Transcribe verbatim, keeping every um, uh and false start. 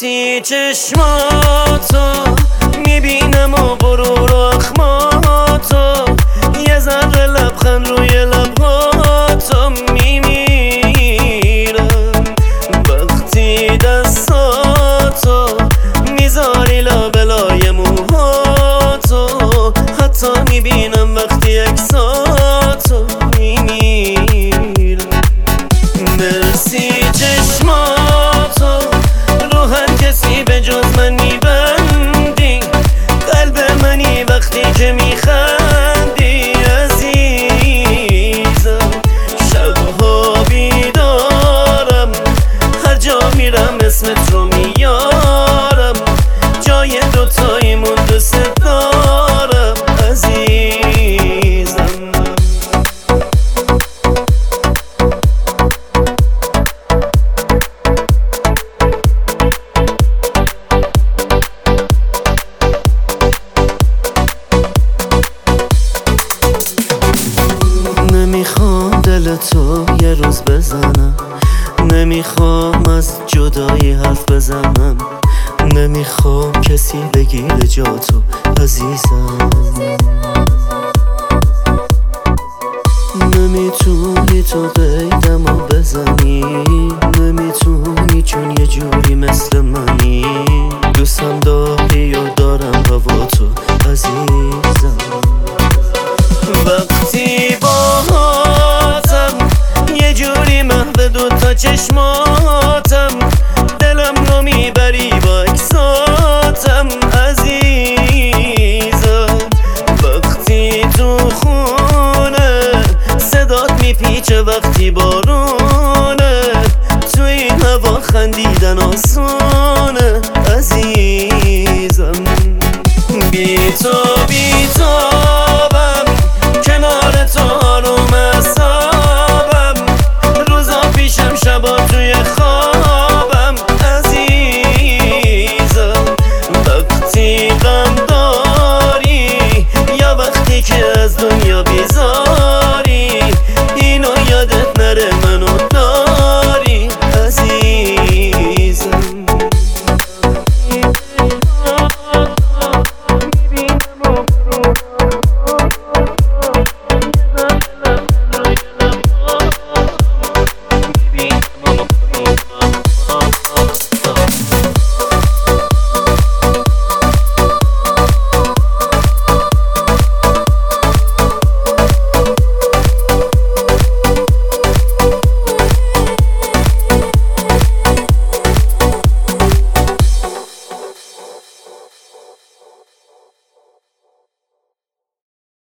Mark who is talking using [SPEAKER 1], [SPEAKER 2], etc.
[SPEAKER 1] وقتی چشماتو میبینم و غرور و اخماتو، یه ذره لبخند روی لبهاتو میمیرم. وقتی دستاتو میذاری لابلای موهاتو، حتی میبینم وقتی عکساتو میمیرم. مرسی چشماتو رو هر کسی به جز من میبندی، قلب منی وقتی که میخندی عزیزم. شبها بیدارم، هر جا میرم اسمت رو میارم، جای دوتاییمون دوست دارم عزیزم. نمیخوام دل تو یه روز بزنم، نمیخوام از جدایی حرف بزنم، نمیخوام کسی بگیره جا تو عزیزم. نمیتونی تو قیدم و بزنی، نمیتونی چون یه جوری مثل منی، دوستم داری و دارم هوا تو عزیزم. وقتی باهاتم یه جوری محو دوتا چشماتم، دلم رو میبری با عکساتم عزیزم. وقتی تو خونه صدات میپیچه، وقتی بارونه تو این هوا خندیدن آسونه